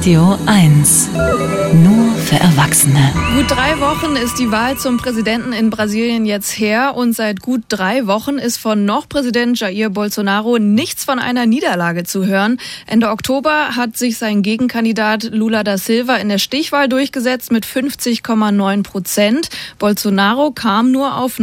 Radio 1. Nur für Erwachsene. Gut 3 Wochen ist die Wahl zum Präsidenten in Brasilien jetzt her und seit gut 3 Wochen ist von noch Präsident Jair Bolsonaro nichts von einer Niederlage zu hören. Ende Oktober hat sich sein Gegenkandidat Lula da Silva in der Stichwahl durchgesetzt mit 50,9%. Bolsonaro kam nur auf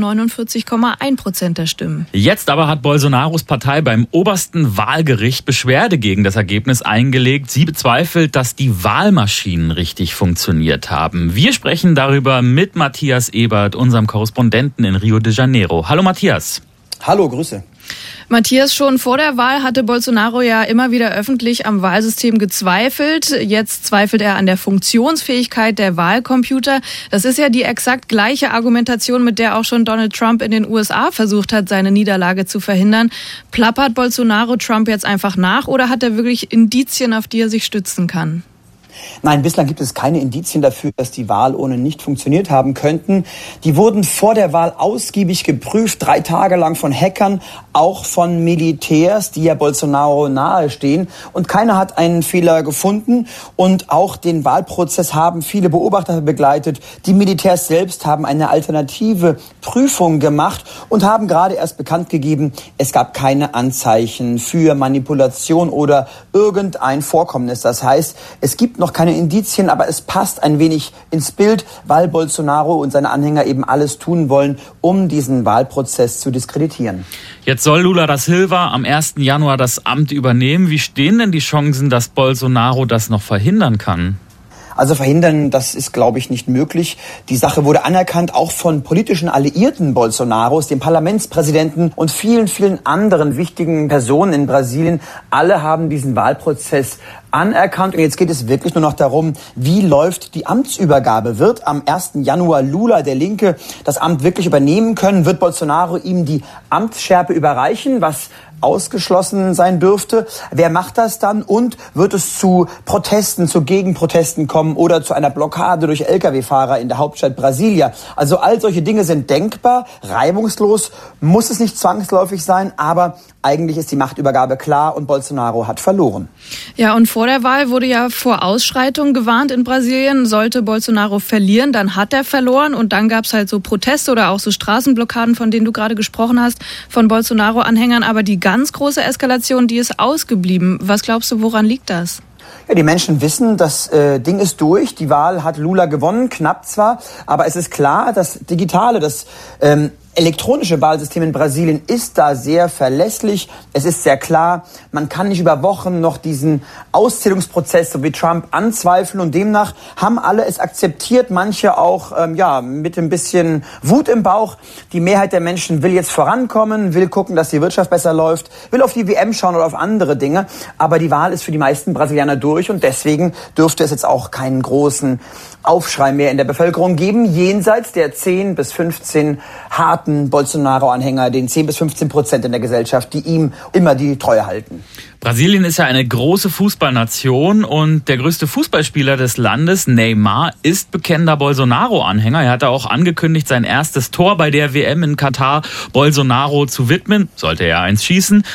49,1% der Stimmen. Jetzt aber hat Bolsonaros Partei beim obersten Wahlgericht Beschwerde gegen das Ergebnis eingelegt. Sie bezweifelt, dass die Wahlmaschinen richtig funktioniert haben. Wir sprechen darüber mit Matthias Ebert, unserem Korrespondenten in Rio de Janeiro. Hallo Matthias. Hallo, Grüße. Matthias, schon vor der Wahl hatte Bolsonaro ja immer wieder öffentlich am Wahlsystem gezweifelt. Jetzt zweifelt er an der Funktionsfähigkeit der Wahlcomputer. Das ist ja die exakt gleiche Argumentation, mit der auch schon Donald Trump in den USA versucht hat, seine Niederlage zu verhindern. Plappert Bolsonaro Trump jetzt einfach nach oder hat er wirklich Indizien, auf die er sich stützen kann? Nein, bislang gibt es keine Indizien dafür, dass die Wahl ohne nicht funktioniert haben könnten. Die wurden vor der Wahl ausgiebig geprüft, 3 Tage lang von Hackern, auch von Militärs, die ja Bolsonaro nahestehen. Und keiner hat einen Fehler gefunden. Und auch den Wahlprozess haben viele Beobachter begleitet. Die Militärs selbst haben eine alternative Prüfung gemacht und haben gerade erst bekannt gegeben, es gab keine Anzeichen für Manipulation oder irgendein Vorkommnis. Das heißt, es gibt noch keine Indizien, aber es passt ein wenig ins Bild, weil Bolsonaro und seine Anhänger eben alles tun wollen, um diesen Wahlprozess zu diskreditieren. Jetzt soll Lula da Silva am 1. Januar das Amt übernehmen. Wie stehen denn die Chancen, dass Bolsonaro das noch verhindern kann? Also verhindern, das ist, glaube ich, nicht möglich. Die Sache wurde anerkannt, auch von politischen Alliierten Bolsonaros, dem Parlamentspräsidenten und vielen, vielen anderen wichtigen Personen in Brasilien. Alle haben diesen Wahlprozess anerkannt. Und jetzt geht es wirklich nur noch darum, wie läuft die Amtsübergabe. Wird am 1. Januar Lula, der Linke, das Amt wirklich übernehmen können? Wird Bolsonaro ihm die Amtsschärpe überreichen, was ausgeschlossen sein dürfte? Wer macht das dann? Und wird es zu Protesten, zu Gegenprotesten kommen oder zu einer Blockade durch Lkw-Fahrer in der Hauptstadt Brasilia? Also all solche Dinge sind denkbar, reibungslos, muss es nicht zwangsläufig sein, aber eigentlich ist die Machtübergabe klar und Bolsonaro hat verloren. Ja, und vor der Wahl wurde ja vor Ausschreitungen gewarnt in Brasilien. Sollte Bolsonaro verlieren, dann hat er verloren und dann gab es halt so Proteste oder auch so Straßenblockaden, von denen du gerade gesprochen hast, von Bolsonaro-Anhängern. Aber die ganz große Eskalation, die ist ausgeblieben. Was glaubst du, woran liegt das? Ja, die Menschen wissen, das Ding ist durch. Die Wahl hat Lula gewonnen, knapp zwar, aber es ist klar, das Digitale, das elektronische Wahlsystem in Brasilien ist da sehr verlässlich. Es ist sehr klar, man kann nicht über Wochen noch diesen Auszählungsprozess, so wie Trump, anzweifeln. Und demnach haben alle es akzeptiert, manche auch mit ein bisschen Wut im Bauch. Die Mehrheit der Menschen will jetzt vorankommen, will gucken, dass die Wirtschaft besser läuft, will auf die WM schauen oder auf andere Dinge. Aber die Wahl ist für die meisten Brasilianer durch und deswegen dürfte es jetzt auch keinen großen Aufschrei mehr in der Bevölkerung geben, jenseits der 10 bis 15 harten Bolsonaro-Anhänger, den 10 bis 15% in der Gesellschaft, die ihm immer die Treue halten. Brasilien ist ja eine große Fußballnation und der größte Fußballspieler des Landes, Neymar, ist bekennender Bolsonaro-Anhänger. Er hatte auch angekündigt, sein erstes Tor bei der WM in Katar Bolsonaro zu widmen. Sollte er eins schießen.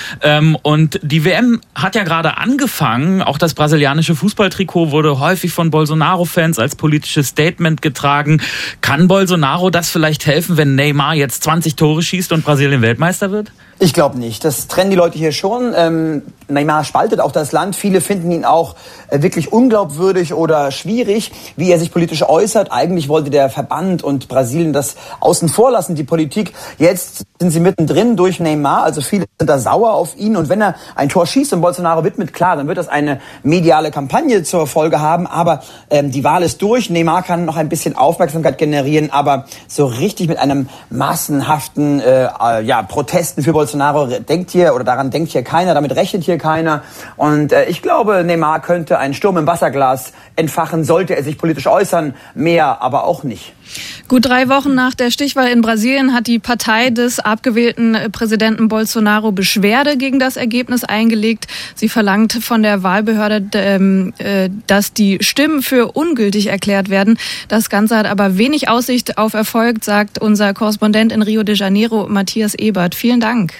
Und die WM hat ja gerade angefangen. Auch das brasilianische Fußballtrikot wurde häufig von Bolsonaro-Fans als politisches Statement getragen. Kann Bolsonaro das vielleicht helfen, wenn Neymar jetzt 20 Tore schießt und Brasilien Weltmeister wird? Ich glaube nicht. Das trennen die Leute hier schon. Neymar spaltet auch das Land. Viele finden ihn auch wirklich unglaubwürdig oder schwierig, wie er sich politisch äußert. Eigentlich wollte der Verband und Brasilien das außen vor lassen, die Politik. Jetzt sind sie mittendrin durch Neymar. Also viele sind da sauer auf ihn. Und wenn er ein Tor schießt und Bolsonaro widmet, klar, dann wird das eine mediale Kampagne zur Folge haben. Aber die Wahl ist durch. Neymar kann noch ein bisschen Aufmerksamkeit generieren. Aber so richtig mit einem massenhaften Protesten für Bolsonaro denkt hier keiner, damit rechnet hier keiner. Und ich glaube, Neymar könnte einen Sturm im Wasserglas entfachen, sollte er sich politisch äußern, mehr aber auch nicht. Gut 3 Wochen nach der Stichwahl in Brasilien hat die Partei des abgewählten Präsidenten Bolsonaro Beschwerde gegen das Ergebnis eingelegt. Sie verlangt von der Wahlbehörde, dass die Stimmen für ungültig erklärt werden. Das Ganze hat aber wenig Aussicht auf Erfolg, sagt unser Korrespondent in Rio de Janeiro, Matthias Ebert. Vielen Dank.